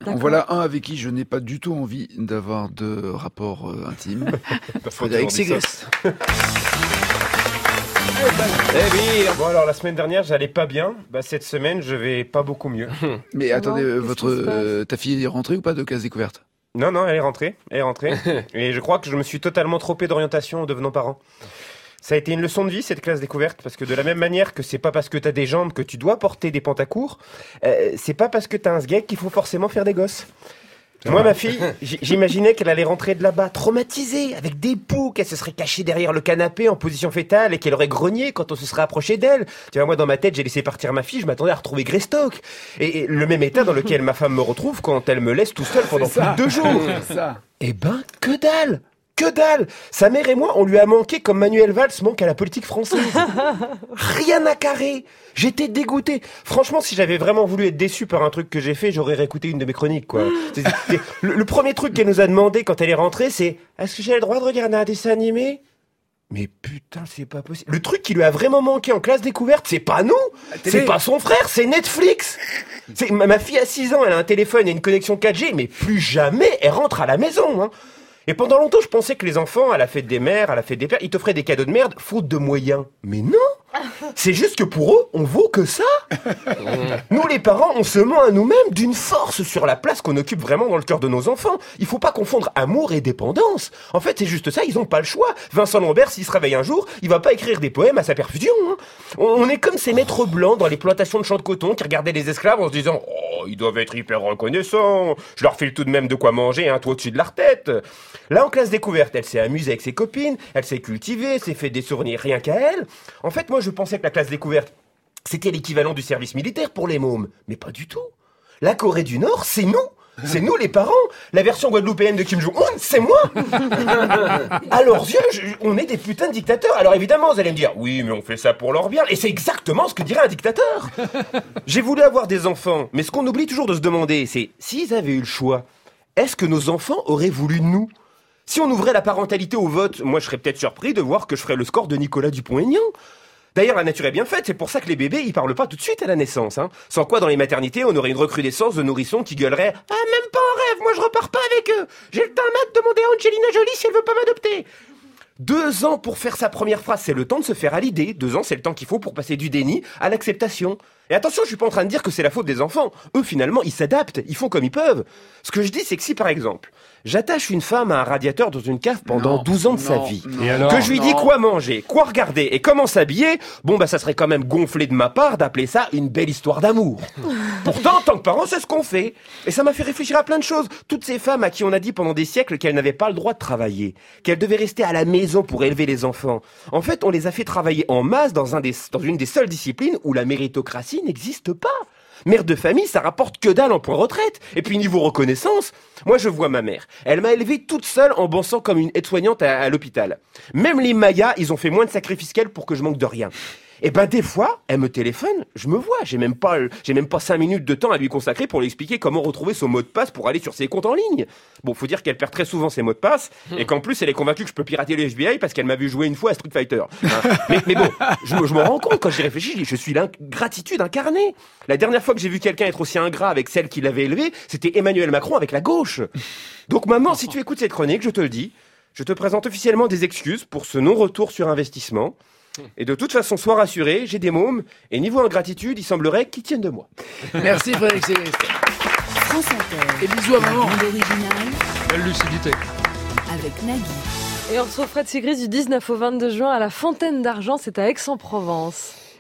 Voilà un avec qui je n'ai pas du tout envie d'avoir de rapport intime. Frédéric Ségrest. Bon alors la semaine dernière j'allais pas bien, cette semaine je vais pas beaucoup mieux. Mais attendez, ta fille est rentrée ou pas de classe découverte? Non, elle est rentrée. Et je crois que je me suis totalement trompé d'orientation en devenant parent. Ça a été une leçon de vie cette classe découverte, parce que de la même manière que c'est pas parce que t'as des jambes que tu dois porter des pantacours, c'est pas parce que t'as un sgeg qu'il faut forcément faire des gosses. Moi, ma fille, j'imaginais qu'elle allait rentrer de là-bas traumatisée, avec des poux, qu'elle se serait cachée derrière le canapé en position fétale et qu'elle aurait grogné quand on se serait approché d'elle. Tu vois, moi, dans ma tête, j'ai laissé partir ma fille, je m'attendais à retrouver Greystock. Et le même état dans lequel ma femme me retrouve quand elle me laisse tout seul pendant plus de 2 jours. Eh ben, que dalle! Que dalle! Sa mère et moi, on lui a manqué comme Manuel Valls manque à la politique française. Rien à carrer. J'étais dégoûté. Franchement, si j'avais vraiment voulu être déçu par un truc que j'ai fait, j'aurais réécouté une de mes chroniques, quoi. Le premier truc qu'elle nous a demandé quand elle est rentrée, c'est « Est-ce que j'ai le droit de regarder un dessin animé ?» Mais putain, c'est pas possible. Le truc qui lui a vraiment manqué en classe découverte, c'est pas nous. C'est pas son frère, c'est Netflix. Ma fille a 6 ans, elle a un téléphone et une connexion 4G, mais plus jamais elle rentre à la maison, hein. Et pendant longtemps, je pensais que les enfants, à la fête des mères, à la fête des pères, ils t'offraient des cadeaux de merde, faute de moyens. Mais non! C'est juste que pour eux, on vaut que ça. Nous, les parents, on se ment à nous-mêmes d'une force sur la place qu'on occupe vraiment dans le cœur de nos enfants. Il faut pas confondre amour et dépendance. En fait, c'est juste ça, ils ont pas le choix. Vincent Lambert, s'il se réveille un jour, il va pas écrire des poèmes à sa perfusion, hein. On est comme ces maîtres blancs dans les plantations de champs de coton qui regardaient les esclaves en se disant « Oh, ils doivent être hyper reconnaissants. Je leur file tout de même de quoi manger, un toit au-dessus de leur tête. » Là, en classe découverte, elle s'est amusée avec ses copines, elle s'est cultivée, s'est fait des souvenirs rien qu'à elle. En fait, moi, je pensais que la classe découverte, c'était l'équivalent du service militaire pour les mômes. Mais pas du tout. La Corée du Nord, c'est nous. C'est nous les parents. La version guadeloupéenne de Kim Jong-un, c'est moi. À leurs yeux, on est des putains de dictateurs. Alors évidemment, vous allez me dire, oui, mais on fait ça pour leur bien. Et c'est exactement ce que dirait un dictateur. J'ai voulu avoir des enfants, mais ce qu'on oublie toujours de se demander, c'est, s'ils avaient eu le choix, est-ce que nos enfants auraient voulu de nous ? Si on ouvrait la parentalité au vote, moi je serais peut-être surpris de voir que je ferais le score de Nicolas Dupont-Aignan. D'ailleurs, la nature est bien faite, c'est pour ça que les bébés, ils parlent pas tout de suite à la naissance, hein. Sans quoi, dans les maternités, on aurait une recrudescence de nourrissons qui gueuleraient « Ah, même pas en rêve, moi je repars pas avec eux. J'ai le temps de demander à Angelina Jolie si elle veut pas m'adopter. » 2 ans pour faire sa première phrase, c'est le temps de se faire à l'idée. 2 ans, c'est le temps qu'il faut pour passer du déni à l'acceptation. Et attention, je suis pas en train de dire que c'est la faute des enfants. Eux, finalement, ils s'adaptent, ils font comme ils peuvent. Ce que je dis, c'est que si, par exemple, j'attache une femme à un radiateur dans une cave pendant 12 ans de sa vie, que je lui dis quoi manger, quoi regarder et comment s'habiller, ça serait quand même gonflé de ma part d'appeler ça une belle histoire d'amour. Pourtant, en tant que parent, c'est ce qu'on fait. Et ça m'a fait réfléchir à plein de choses. Toutes ces femmes à qui on a dit pendant des siècles qu'elles n'avaient pas le droit de travailler, qu'elles devaient rester à la maison pour élever les enfants. En fait, on les a fait travailler en masse dans une des seules disciplines où la méritocratie n'existe pas. Mère de famille, ça rapporte que dalle en point retraite. Et puis niveau reconnaissance, moi je vois ma mère. Elle m'a élevée toute seule en bossant comme une aide-soignante à l'hôpital. Même les Mayas, ils ont fait moins de sacrifices qu'elle pour que je manque de rien. Et des fois, elle me téléphone, je me vois, j'ai même pas 5 minutes de temps à lui consacrer pour lui expliquer comment retrouver son mot de passe pour aller sur ses comptes en ligne. Bon, faut dire qu'elle perd très souvent ses mots de passe, et qu'en plus, elle est convaincue que je peux pirater le FBI parce qu'elle m'a vu jouer une fois à Street Fighter. Mais bon, je me rends compte quand j'y réfléchis, je suis l'ingratitude incarnée. La dernière fois que j'ai vu quelqu'un être aussi ingrat avec celle qui l'avait élevé, c'était Emmanuel Macron avec la gauche. Donc maman, si tu écoutes cette chronique, je te le dis, je te présente officiellement des excuses pour ce non-retour sur investissement. Et de toute façon, sois rassuré, j'ai des mômes, et niveau ingratitude, il semblerait qu'ils tiennent de moi. Merci Frédéric Ségrest. France Inter. Et bisous à maman. Bande originale. Belle lucidité. Avec Nagui. Et on retrouve Fred Ségrest du 19 au 22 juin à la Fontaine d'Argent, c'est à Aix-en-Provence.